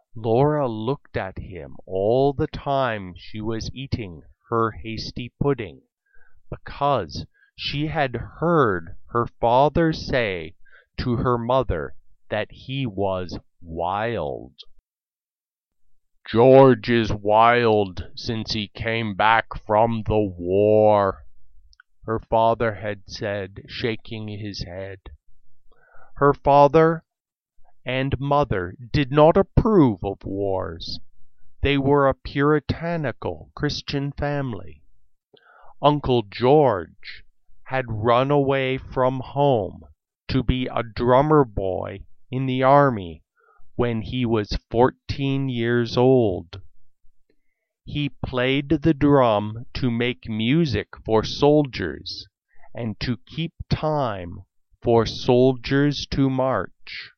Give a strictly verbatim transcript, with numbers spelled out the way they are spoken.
Laura looked at him all the time she was eating her hasty pudding, because she had heard her father say to her mother that he was wild. "George is wild since he came back from the war," her father had said, shaking his head. Her father and mother did not approve of wars. They were a puritanical Christian family. Uncle George had run away from home to be a drummer boy in the army when he was fourteen years old. He played the drum to make music for soldiers and to keep time for soldiers to march.